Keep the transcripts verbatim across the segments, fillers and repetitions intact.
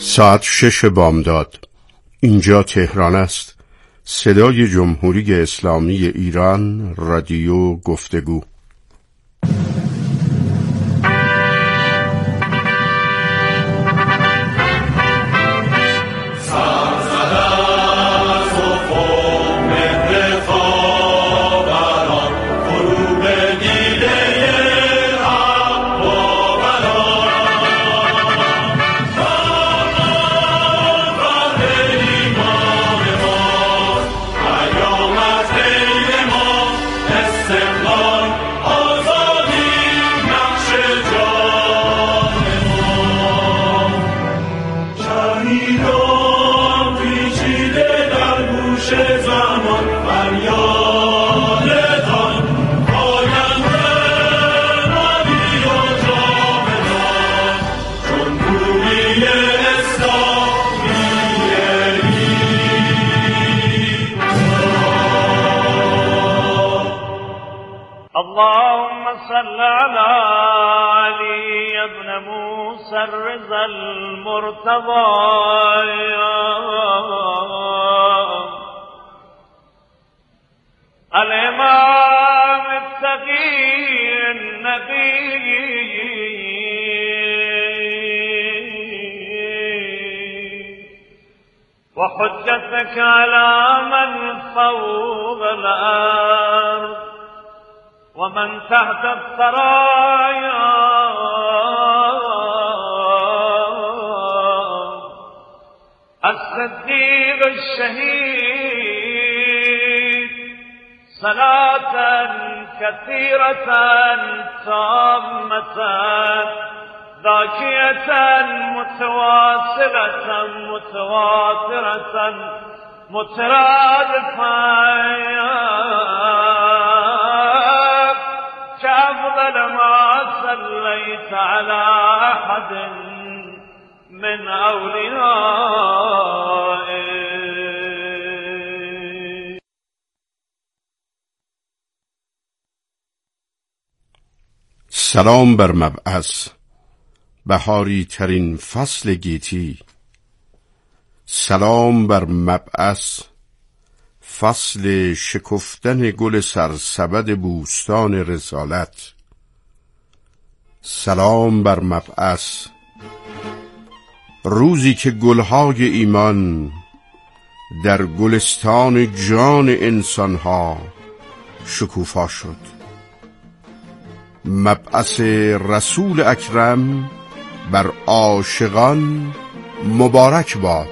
ساعت شش بامداد. اینجا تهران است. صدای جمهوری اسلامی ایران، رادیو گفتگو. اللهم صل على علي بن موسى الرضا المرتضى الإمام التقي النبي وحجتك على من فوق الأرض ومن تحت الثرايا الصديق الشهيد صلاة كثيرة تامة ذاكية متواصلة متواترة مترادفة كأفضل ما صليت على أحد من أوليائك. سلام بر مبعث، بهاری ترین فصل گیتی. سلام بر مبعث، فصل شکفتن گل سرسبد بوستان رسالت. سلام بر مبعث، روزی که گلهای ایمان در گلستان جان انسانها شکوفا شد. مبعث رسول اکرم بر عاشقان مبارک باد.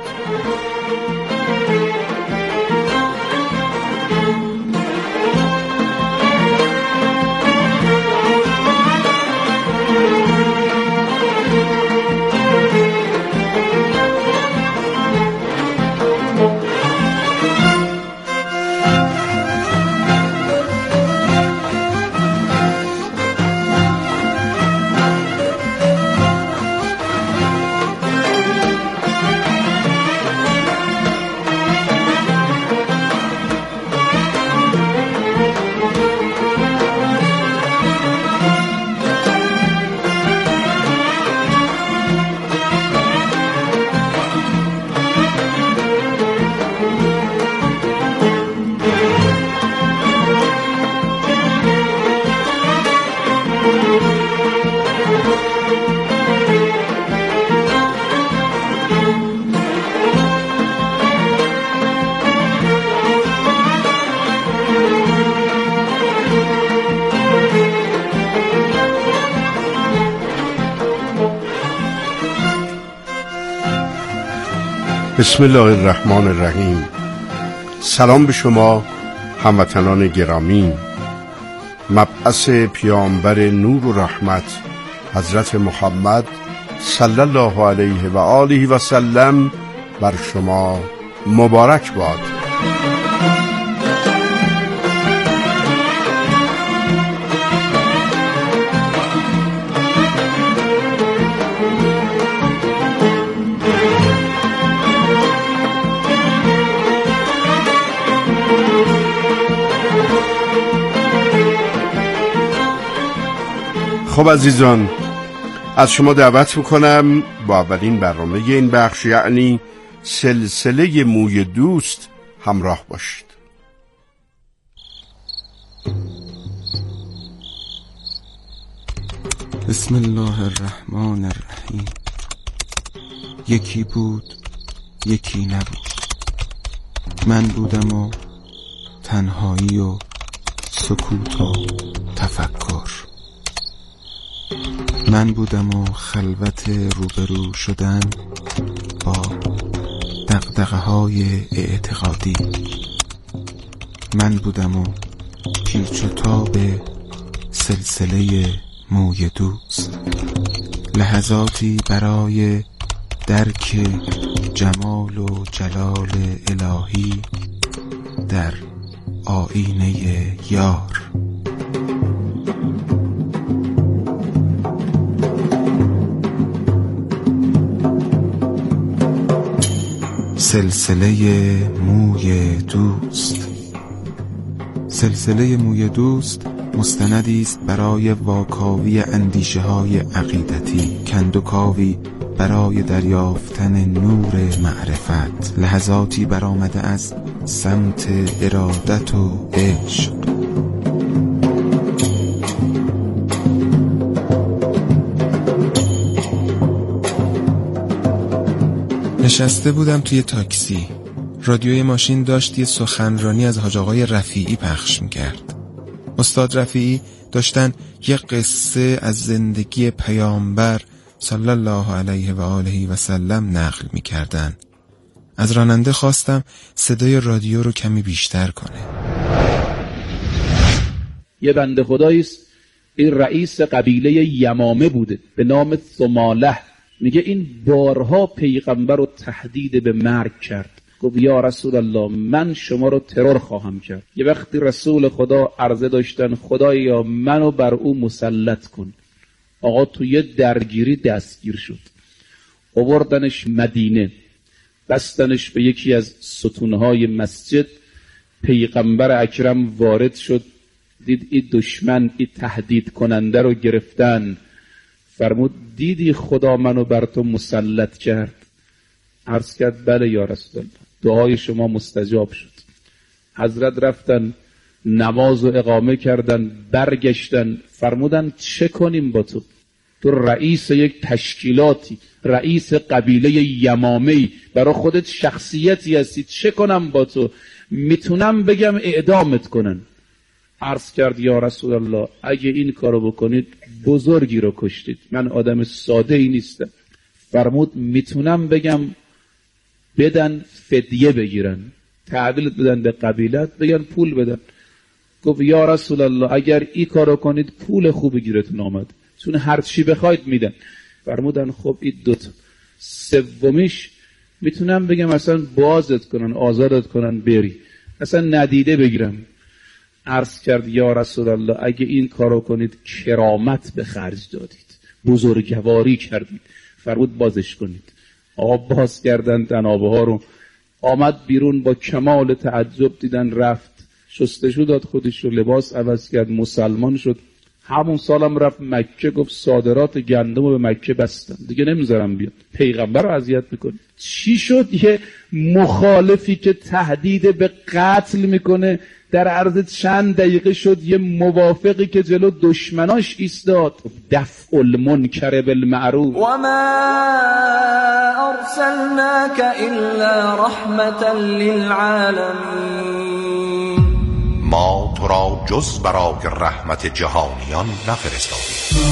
بسم الله الرحمن الرحیم. سلام به شما هموطنان گرامی. مبعث پیامبر نور و رحمت حضرت محمد صلی الله علیه و آله و سلم بر شما مبارک باد. خب عزیزان، از شما دعوت میکنم با اولین برنامه این بخش، یعنی سلسله موی دوست، همراه باشید. بسم الله الرحمن الرحیم. یکی بود یکی نبود، من بودم و تنهایی و سکوت و تفکر، من بودم و خلوت روبرو شدن با دغدغه های اعتقادی، من بودم و پیچ و تاب سلسله موی دوست، لحظاتی برای درک جمال و جلال الهی در آینه یار. سلسله موی دوست. سلسله موی دوست مستندی است برای واکاوی اندیشه های عقیدتی، کندوکاوی برای دریافتن نور معرفت، لحظاتی برآمده از سمت ارادت و عشق. نشسته بودم توی تاکسی، رادیوی ماشین داشت یه سخنرانی از حاج آقای رفیعی پخش میکرد. استاد رفیعی داشتن یه قصه از زندگی پیامبر صلی الله علیه و آله و سلم نقل میکردن. از راننده خواستم صدای رادیو رو کمی بیشتر کنه. یه بنده خداییست، این رئیس قبیله یمامه بوده به نام ثماله. میگه این بارها پیغمبر رو تهدید به مرگ کرد. گفت یا رسول الله، من شما رو ترور خواهم کرد. یه وقتی رسول خدا عرضه داشتن خدایا منو بر او مسلط کن. آقا توی درگیری دستگیر شد، آوردنش مدینه، بستنش به یکی از ستونهای مسجد. پیغمبر اکرم وارد شد، دید این دشمن، این تهدید کننده رو گرفتن. فرمود دیدی خدا منو بر تو مسلط کرد؟ عرض کرد بله یا رسول الله، دعای شما مستجاب شد. حضرت رفتن نماز و اقامه کردن، برگشتن، فرمودن چه کنیم با تو؟ تو رئیس یک تشکیلاتی، رئیس قبیله یمامه‌ای، برای خودت شخصیتی هستی، چه کنم با تو؟ میتونم بگم اعدامت کنن. عرض کرد یا رسول الله اگه این کارو بکنید بزرگی رو کشتید، من آدم ساده ای نیستم. فرمود میتونم بگم بدن فدیه بگیرن، تحویل بدن به قبیلت، بگن پول بدن. گفت یا رسول الله اگر این کارو کنید پول خوبی گیرتون آمد، چون هر چی بخواید میدن. فرمودن خب این دوتا. سومیش میتونم بگم اصلا بازت کنن، آزادت کنن بری، اصلا ندیده بگیرم. عرض کرد یا رسول الله اگه این کارو کنید کرامت به خرج دادید، بزرگواری کردید. فرمود بازش کنید. آقا باز کردن تنابه ها رو، آمد بیرون با کمال تعجب، دیدن رفت، شستشو داد خودش رو، لباس عوض کرد، مسلمان شد. همون سالم رفت مکه، گفت صادرات گندم رو به مکه بستم، دیگه نمیذارم بیاد، پیغمبر رو اذیت میکنه. چی شد؟ یه مخالفی که تهدید به قتل میکنه در عرض چند دقیقه شد یه موافقی که جلو دشمناش ایستاد. دفع المنکر بالمعروف. و ما ارسلناک الا رحمتا للعالمین. ما تو را جز برای رحمت جهانیان نفرستادیم.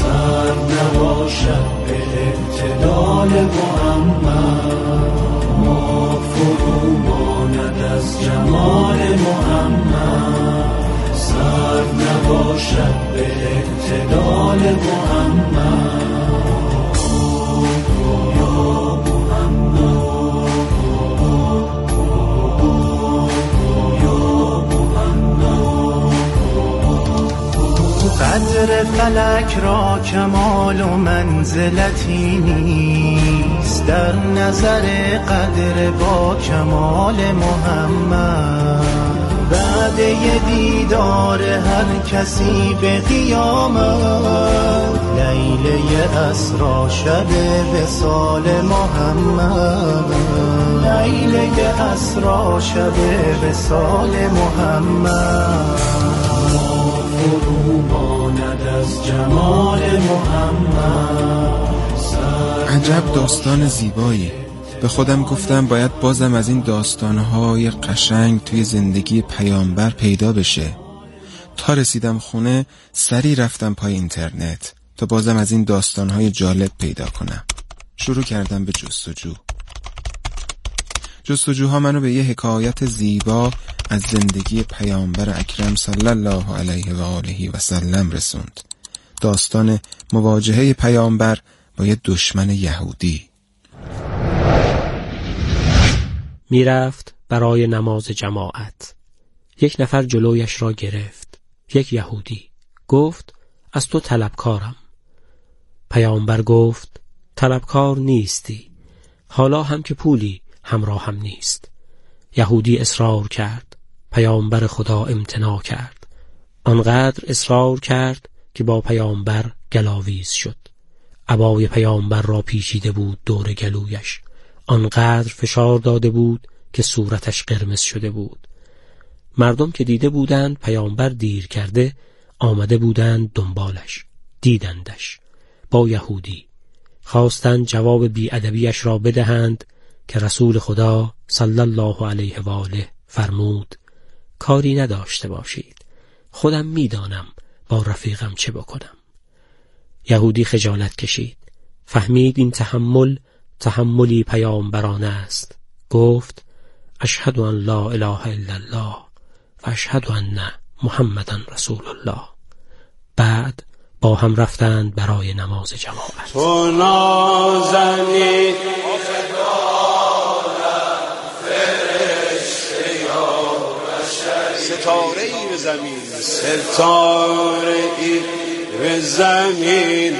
محمد قدر فلک را کمال و منزلتی نیست در نظر قدر با کمال محمد. بعد یه دیدار هر کسی به قیامت، لیله اسرا شب وصال محمد، لیله اسرا شب وصال محمد. فرو ماند از جمال محمد. عجب داستان زیبایی. به خودم گفتم باید بازم از این داستانهای قشنگ توی زندگی پیامبر پیدا بشه. تا رسیدم خونه سری رفتم پای اینترنت تا بازم از این داستانهای جالب پیدا کنم. شروع کردم به جستجو. جستجوها منو به یه حکایت زیبا از زندگی پیامبر اکرم صلی الله علیه و آله و سلم رسوند. داستان مواجهه پیامبر با یه دشمن یهودی. میرفت برای نماز جماعت. یک نفر جلویش را گرفت. یک یهودی. گفت از تو طلبکارم. پیامبر گفت طلبکار نیستی، حالا هم که پولی همراه هم نیست. یهودی اصرار کرد. پیامبر خدا امتناع کرد. آنقدر اصرار کرد که با پیامبر گلاویز شد. عبای پیامبر را پیچیده بود دور گلویش. آنقدر فشار داده بود که صورتش قرمز شده بود. مردم که دیده بودند پیامبر دیر کرده، آمده بودند دنبالش. دیدندش با یهودی. خواستند جواب بی‌ادبیش را بدهند که رسول خدا صلی الله علیه و آله فرمود کاری نداشته باشید، خودم میدانم با رفیقم چه بکنم. یهودی خجالت کشید. فهمید این تحمل تحملی پیامبرانه است. گفت اشهد ان لا اله الا الله و اشهد ان محمدن رسول الله. بعد با هم رفتند برای نماز جماعت. تو نازنی ستاره ای به زمین، ستاره ای به زمین،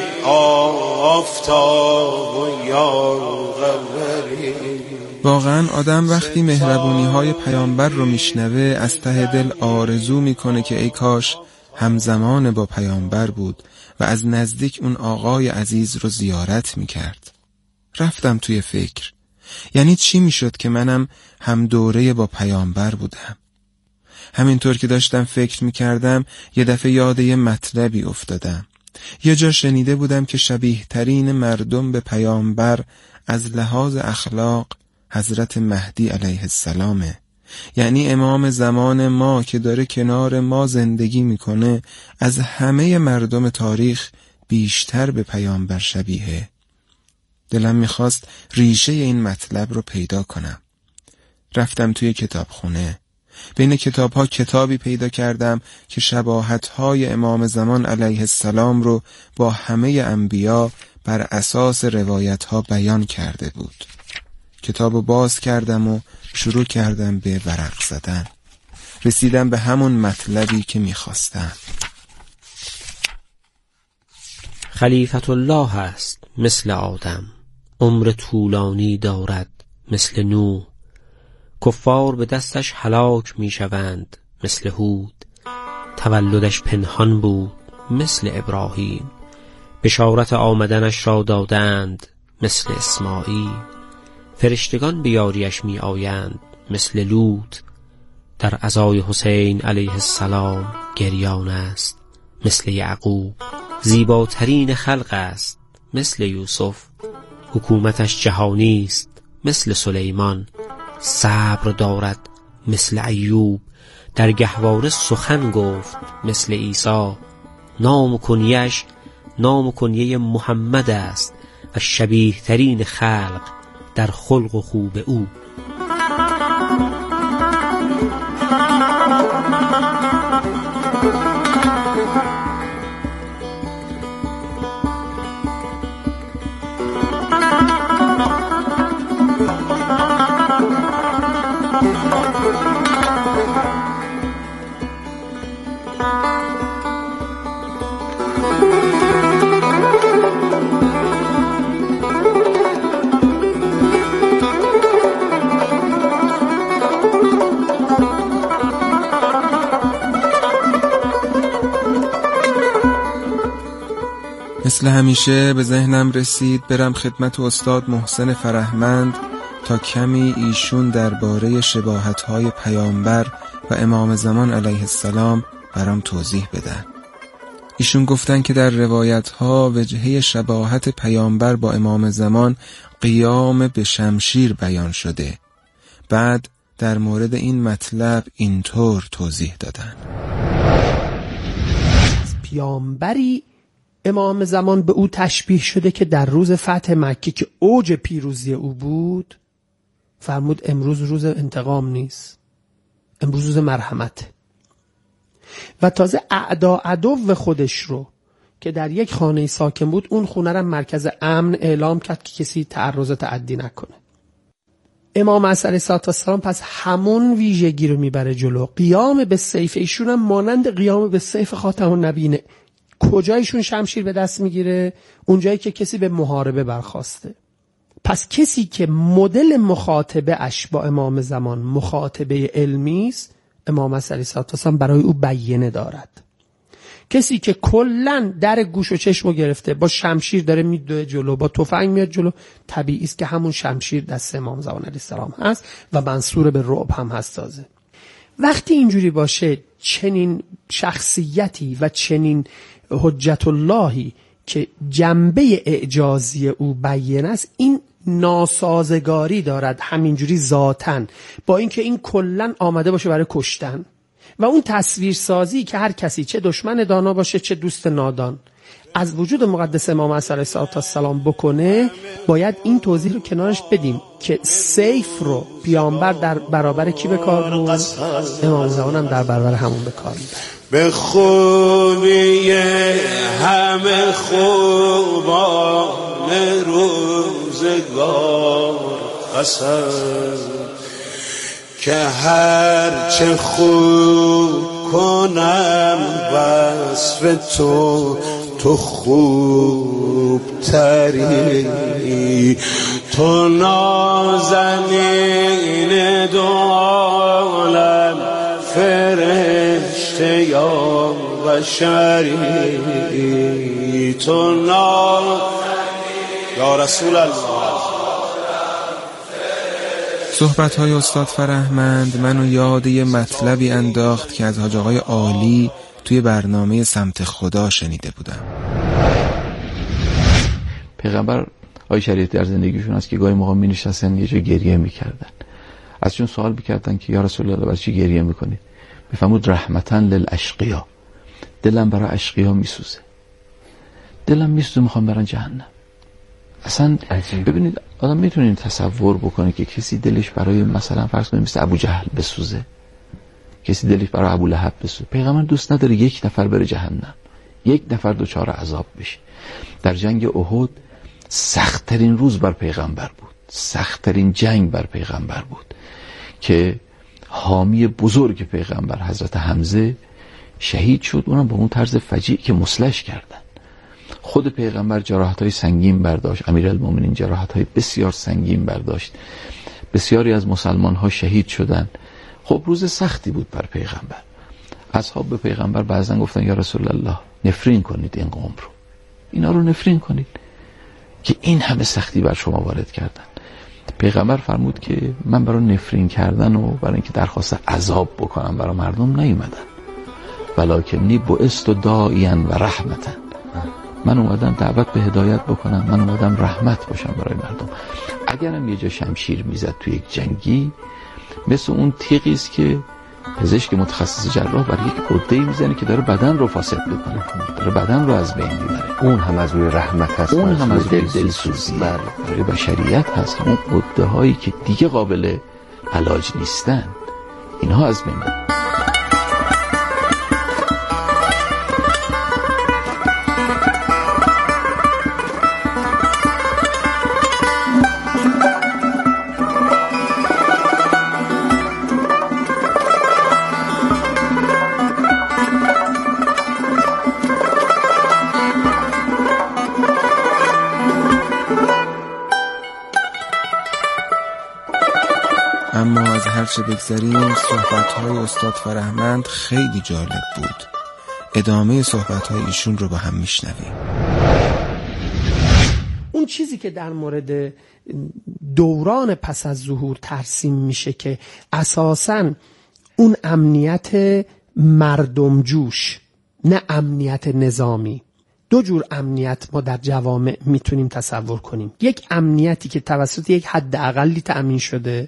آفتاب و یاغوری. واقعا آدم وقتی مهربونی های پیامبر رو میشنوه از ته دل آرزو میکنه که ای کاش همزمان با پیامبر بود و از نزدیک اون آقای عزیز رو زیارت میکرد. رفتم توی فکر، یعنی چی میشد که منم هم دوره با پیامبر بودم؟ همینطور که داشتم فکر میکردم یه دفعه یاد یه مطلبی افتادم. یه جا شنیده بودم که شبیه ترین مردم به پیامبر از لحاظ اخلاق حضرت مهدی علیه السلامه. یعنی امام زمان ما که داره کنار ما زندگی میکنه از همه مردم تاریخ بیشتر به پیامبر شبیه. دلم میخواست ریشه این مطلب رو پیدا کنم. رفتم توی کتابخونه. بین کتاب‌ها کتابی پیدا کردم که شباهت‌های امام زمان علیه السلام رو با همه انبیا بر اساس روایت‌ها بیان کرده بود. کتابو باز کردم و شروع کردم به ورق زدن. رسیدم به همون مطلبی که می‌خواستم. خلیفت الله است مثل آدم، عمر طولانی دارد مثل نوح. کفار به دستش هلاک می شوند مثل هود. تولدش پنهان بود مثل ابراهیم. بشارت آمدنش را دادند مثل اسماعیل. فرشتگان به یاریش می آیند مثل لوط. در عزای حسین علیه السلام گریان است مثل یعقوب. زیباترین خلق است مثل یوسف. حکومتش جهانی است مثل سلیمان. صبر دارد مثل ایوب. در گهواره سخن گفت مثل عیسی. نام و کنیش نام و کنیه محمد است و شبیه ترین خلق در خلق و خوب او. مثل همیشه به ذهنم رسید برم خدمت استاد محسن فرهمند تا کمی ایشون درباره شباهت‌های پیامبر و امام زمان علیه السلام برام توضیح بدن. ایشون گفتن که در روایت‌ها وجهه شباهت پیامبر با امام زمان قیام به شمشیر بیان شده. بعد در مورد این مطلب اینطور توضیح دادن: پیامبری امام زمان به او تشبیه شده که در روز فتح مکه که اوج پیروزی او بود فرمود امروز روز انتقام نیست، امروز روز مرحمت. و تازه اعدا عدو خودش رو که در یک خانه ساکن بود اون خونه را مرکز امن اعلام کرد که کسی تعرض و تعدی نکنه. امام علیه السلام پس همون ویژگی رو میبره جلو. قیام به سیف ایشون هم مانند قیام به سیف خاتم النبیینه. کجایشون شمشیر به دست میگیره؟ اونجایی که کسی به محاربه برخواسته. پس کسی که مدل مخاطبه اش با امام زمان مخاطبه علمی است، امام علیه السلام برای او بیانه دارد. کسی که کلن در گوش و چشمو گرفته با شمشیر داره میدوه جلو، با تفنگ میاد جلو، طبیعی است که همون شمشیر دست امام زمان علیه السلام هست و منصور به رعب هم هست. تازه وقتی اینجوری باشه، چنین شخصیتی و چنین حجت اللهی که جنبه اعجازی او بیان است، این ناسازگاری دارد همینجوری ذاتن با اینکه این کلن آمده باشه برای کشتن. و اون تصویرسازی که هر کسی چه دشمن دانا باشه چه دوست نادان از وجود مقدس امام علیه السلام بکنه، باید این توضیح رو کنارش بدیم که سیف رو پیامبر در برابر کی به کار بود؟ امام زمان هم در برابر همون به کار بود. به خوبی همه خوبان روزگار قسم که هر چه خوب کنم وصف تو تو خوب تری، تو نازنین دو عالم فرشته یا بشری، تو نازنین یا رسول الله. صحبت‌های استاد فرهمند منو یاد یه مطلبی انداخت که از حاج آقای عالی توی برنامه سمت خدا شنیده بودم. پیغمبر آقای شریعتی در زندگیشون هست که گاهی موقع می نشستن یه جا گریه میکردن. ازشون سوال میکردن که یا رسول الله برای چی گریه میکنید؟ میفهمود رحمتاً للاشقیا، دلم برای اشقیا میسوزه، دلم میسوزه میخوام برن جهنم. اصلا ببینید آدم میتونید تصور بکنه که کسی دلش برای مثلا فرض کنید مثل ابو جهل بسوزه، کسی دلش برای ابو لهب بسوزه. پیغمبر دوست نداره یک نفر بره جهنم، یک نفر دچار عذاب بشه. در جنگ احد سخت‌ترین روز بر پیغمبر بود، سخت‌ترین جنگ بر پیغمبر بود که حامی بزرگ پیغمبر حضرت حمزه شهید شد، اونم با اون طرز فجیع که مسلش کردن. خود پیغمبر جراحت‌های سنگین برداشت، امیرالمومنین جراحت‌های بسیار سنگین برداشت، بسیاری از مسلمان‌ها شهید شدند. خب روز سختی بود بر پیغمبر. اصحاب به پیغمبر بعضن گفتن یا رسول الله نفرین کنید این قوم رو، اینا رو نفرین کنید که این همه سختی بر شما وارد کردن. پیغمبر فرمود که من برای نفرین کردن و برای اینکه درخواست عذاب بکنم برای مردم نیومدم، ولکنی بعثت داعیا و رحمتا، من اومدم دعوت به هدایت بکنم، من اومدم رحمت باشم برای مردم. اگرم یه جا شمشیر میزد توی یک جنگی، مثل اون تیغی است که پزشک متخصص جراح برای یک عده‌ای میزنه که داره بدن رو فاسد میکنه، داره بدن رو از بین میبره. اون هم از روی رحمت هست، اون هم از روی دلسوزی برای بشریت هست. اون عده هایی که دیگه قابل علاج نیستن، اینها از بین میبره. اما از هر چه بگذریم صحبت‌های استاد فرهمند خیلی جالب بود. ادامه صحبت‌های ایشون رو با هم میشنویم. اون چیزی که در مورد دوران پس از ظهور ترسیم میشه که اساساً اون امنیت مردم جوش، نه امنیت نظامی. دو جور امنیت ما در جوامع میتونیم تصور کنیم. یک امنیتی که توسط یک حد اقلی تأمین شده،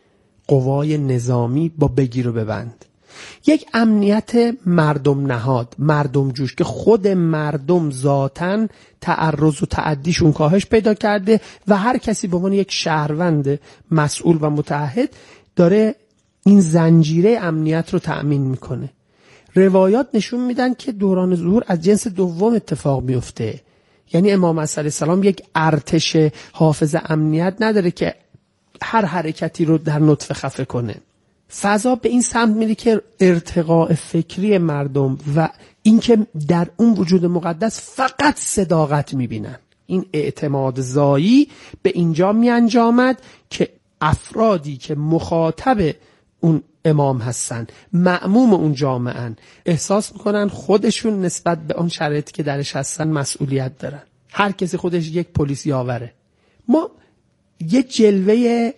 قوای نظامی با بگیر و ببند. یک امنیت مردم نهاد، مردم جوش، که خود مردم ذاتاً تعرض و تعدیشون کاهش پیدا کرده و هر کسی به عنوان یک شهروند مسئول و متعهد داره این زنجیره امنیت رو تأمین میکنه. روایات نشون میدن که دوران ظهور از جنس دوم اتفاق میفته. یعنی امام علیه السلام یک ارتش حافظ امنیت نداره که هر حرکتی رو در نطفه خفه کنه. فضا به این سمت میره که ارتقاء فکری مردم و اینکه در اون وجود مقدس فقط صداقت میبینن، این اعتماد زایی به اینجا میانجامد که افرادی که مخاطب اون امام هستن، مأموم اون جامعهن، احساس میکنن خودشون نسبت به اون شرایطی که درش هستن مسئولیت دارن. هر کسی خودش یک پلیس یاوره. ما یه جلوه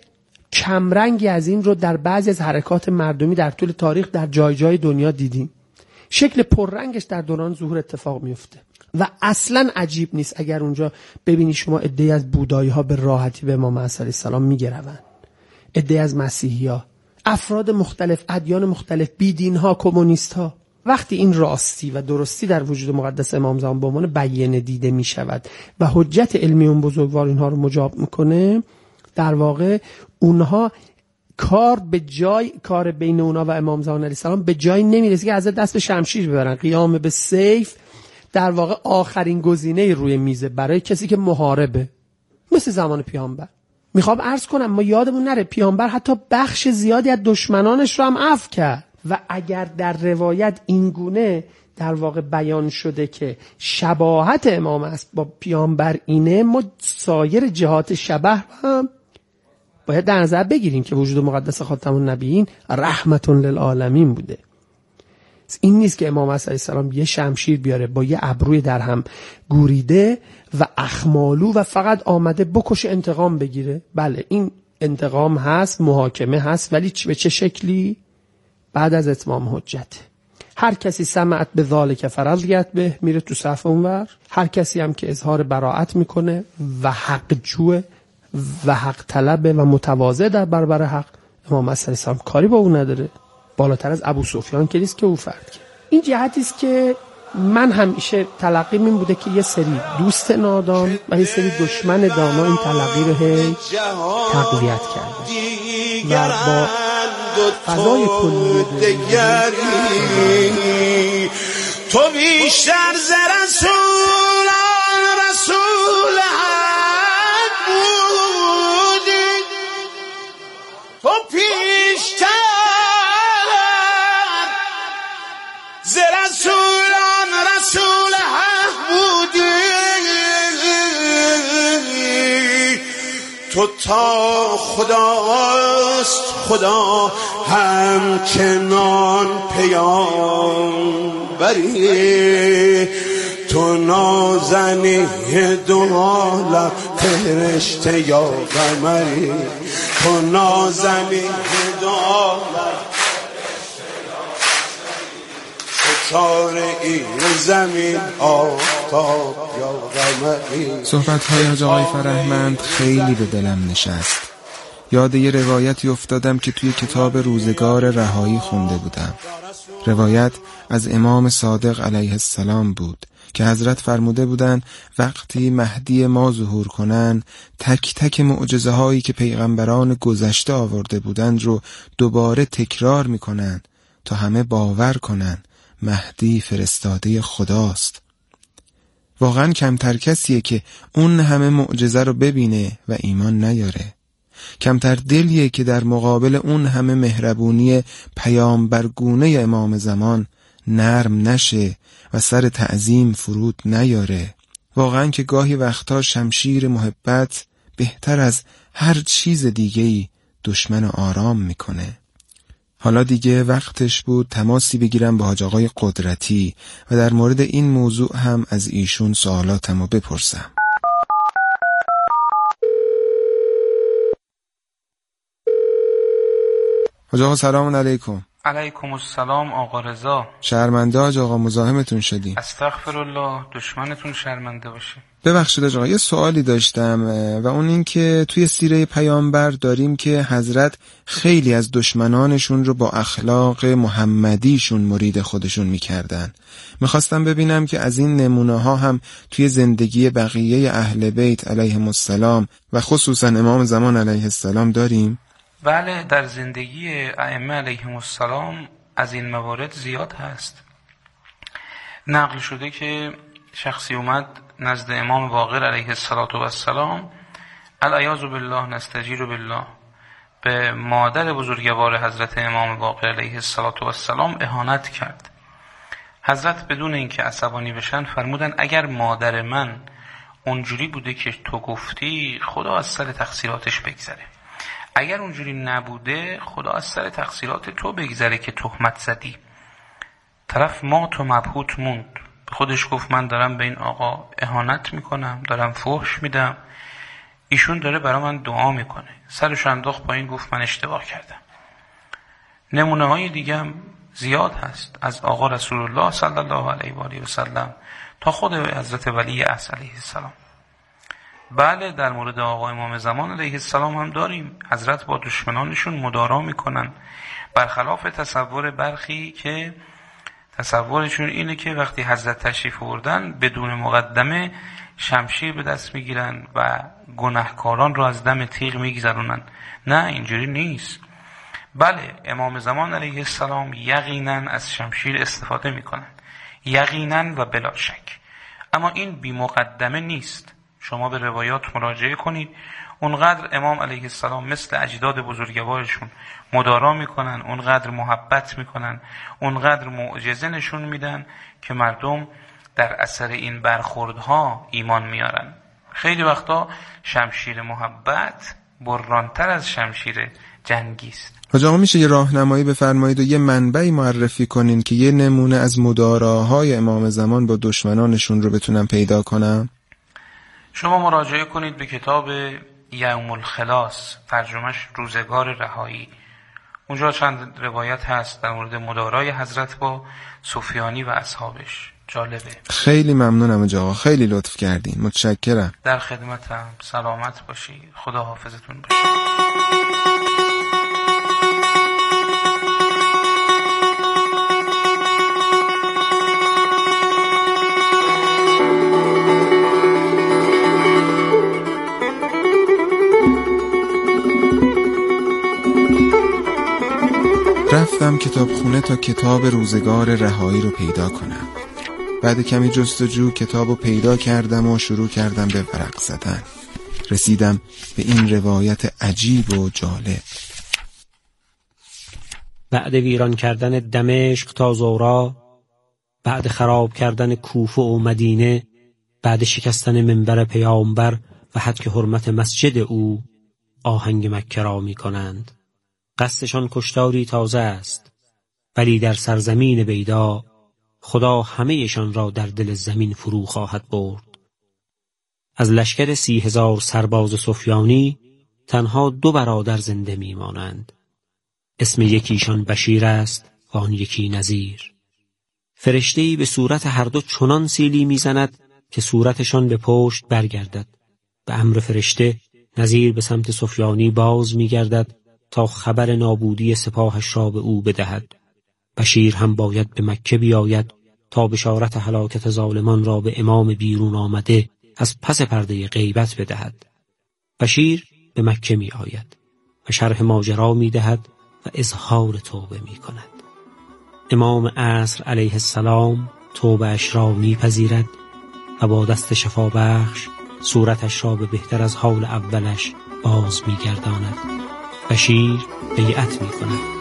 کمرنگی از این رو در بعضی از حرکات مردمی در طول تاریخ در جای جای دنیا دیدیم. شکل پررنگش در دوران ظهور اتفاق میفته و اصلا عجیب نیست اگر اونجا ببینی شما عده‌ای از بودایی ها به راحتی به امام علیه السلام میگروند، عده‌ای از مسیحی ها، افراد مختلف، ادیان مختلف، بیدین ها، کمونیست ها. وقتی این راستی و درستی در وجود مقدس امام زمان به عنوان بیانه دیده می شود و حجت علمی اون بزرگوار اینها رو مجاب میکنه، در واقع اونها کار به جای کار بین اونا و امام زمان علیه السلام به جای نمیرسه که از دست به شمشیر ببرن. قیام به سیف در واقع آخرین گزینه روی میزه برای کسی که محاربه، مثل زمان پیامبر. میخوام عرض کنم ما یادمون نره پیامبر حتی بخش زیادی از دشمنانش رو هم عفو کرد و اگر در روایت اینگونه در واقع بیان شده که شباهت امام است با پیامبر اینه، ما سایر جهات شبه هم باید در نظر بگیریم که وجود مقدس خاتم النبیین رحمت للعالمین بوده. این نیست که امام علیه السلام یه شمشیر بیاره با یه ابروی در هم گوریده و اخمالو و فقط آمده بکشه انتقام بگیره. بله این انتقام هست، محاکمه هست، ولی به چه شکلی؟ بعد از اتمام حجت. هر کسی سمعت به ذالک فرضیت به میره تو صف اونور، هر کسی هم که اظهار براءت میکنه و حق جوه و حق طلبه و متواضع در برابر حق، امام علیه السلام کاری با اون نداره. بالاتر از ابو سفیان که نیست که او فرد کرد. این جهتی است که من همیشه تلقیم این بوده که یه سری دوست نادان و یه سری دشمن دانا این تلقی رو هی تقویت کرده و با فضای کلی تو بیشتر ز رسولان رسول حق بودی، تو پیشتر ز رسولان رسول حق بودی، تو تا خداست خدا همچنان پیامبری، تو نازنی دو عالم فرشته یا قمری، تو نازنی دو عالم زمین آفتاب یا قمری. صحبت‌های حاج آقای فرهمند خیلی به دلم نشست. یاد یه روایتی افتادم که توی کتاب روزگار رهایی خونده بودم. روایت از امام صادق علیه السلام بود که حضرت فرموده بودن وقتی مهدی ما ظهور کنن، تک تک معجزه هایی که پیغمبران گذشته آورده بودند رو دوباره تکرار میکنن تا همه باور کنن مهدی فرستاده خداست. واقعا کمتر کسیه که اون همه معجزه رو ببینه و ایمان نیاره. کمتر دلیه که در مقابل اون همه مهربونی پیامبرگونه امام زمان نرم نشه و سر تعظیم فرود نیاره. واقعا که گاهی وقتا شمشیر محبت بهتر از هر چیز دیگه‌ای دشمن آرام میکنه. حالا دیگه وقتش بود تماسی بگیرم با حاج آقای قدرتی و در مورد این موضوع هم از ایشون سوالاتمو بپرسم. حاج آقا سلام علیکم. علیکم السلام آقا رضا. شرمنده حاج آقا، مزاحمتون شدیم. استغفرالله، دشمنتون شرمنده باشه. ببخشید حاج آقا، یه سوالی داشتم و اون این که توی سیره پیامبر داریم که حضرت خیلی از دشمنانشون رو با اخلاق محمدیشون مرید خودشون میکردن. میخواستم ببینم که از این نمونه ها هم توی زندگی بقیه اهل بیت علیهم السلام و خصوصا امام زمان علیه السلام داریم؟ بله، در زندگی ائمه علیهم السلام از این موارد زیاد هست. نقل شده که شخصی اومد نزد امام باقر علیه السلام، العیاذ بالله نستجیر بالله، به مادر بزرگوار حضرت امام باقر علیه السلام اهانت کرد. حضرت بدون اینکه عصبانی بشن فرمودن اگر مادر من اونجوری بوده که تو گفتی، خدا از سر تقصیراتش بگذره. اگر اونجوری نبوده، خدا از سر تقصیرات تو بگذره که تهمت زدی. طرف ما تو مبهوت موند، به خودش گفت من دارم به این آقا اهانت میکنم، دارم فحش میدم، ایشون داره برای من دعا میکنه. سرش انداخت پایین، گفت من اشتباه کردم. نمونه های دیگه هم زیاد هست، از آقا رسول الله صلی الله علیه و آله و سلم تا خود حضرت ولی عصر علیه السلام. بله، در مورد آقا امام زمان علیه السلام هم داریم. حضرت با دشمنانشون مدارا میکنن، برخلاف تصور برخی که تصورشون اینه که وقتی حضرت تشریف آوردن بدون مقدمه شمشیر به دست میگیرن و گناهکاران رو از دم تیغ میگذرونن. نه، اینجوری نیست. بله، امام زمان علیه السلام یقینا از شمشیر استفاده میکنن، یقینا و بلا شک، اما این بی مقدمه نیست. شما به روایات مراجعه کنید، اونقدر امام علیه السلام مثل اجداد بزرگوارشون مدارا میکنن، اونقدر محبت میکنن، اونقدر معجزه نشون میدن که مردم در اثر این برخوردها ایمان میارن. خیلی وقتا شمشیر محبت برانتر از شمشیر جنگی است. حاج آقا میشه یه راهنمایی بفرمایید و یه منبعی معرفی کنین که یه نمونه از مداراهای امام زمان با دشمنانشون رو بتونم پیدا کنم؟ شما مراجعه کنید به کتاب یوم الخلاص، ترجمهش روزگار رهایی. اونجا چند روایت هست در مورد مدارای حضرت با سفیانی و اصحابش. جالبه. خیلی ممنونم حاج آقا، خیلی لطف کردین، متشکرم. در خدمتم، سلامت باشی، خدا حافظتون باشه. رفتم کتابخونه تا کتاب روزگار رهایی رو پیدا کنم. بعد کمی جستجو کتاب رو پیدا کردم و شروع کردم به ورق زدن. رسیدم به این روایت عجیب و جالب. بعد ویران کردن دمشق تا زورا، بعد خراب کردن کوفه و مدینه، بعد شکستن منبر پیامبر و حد که حرمت مسجد او، آهنگ مکه را می کنند. قصدشان کشتاری تازه است، ولی در سرزمین بیدا خدا همهشان را در دل زمین فرو خواهد برد. از لشکر سی هزار سرباز سفیانی تنها دو برادر زنده می مانند. اسم یکیشان بشیر است و آن یکی نذیر. فرشته‌ای به صورت هر دو چنان سیلی می زند که صورتشان به پشت برگردد. به امر فرشته نذیر به سمت سفیانی باز می گردد تا خبر نابودی سپاهش را به او بدهد. بشیر هم باید به مکه بیاید تا بشارت هلاکت ظالمان را به امام بیرون آمده از پس پرده غیبت بدهد. بشیر به مکه می آید و شرح ماجرا می دهد و اظهار توبه می کند. امام عصر علیه السلام توبه اش را می پذیرد و با دست شفا بخش صورتش را به بهتر از حال اولش باز می گرداند. بشیر بیعت می کند.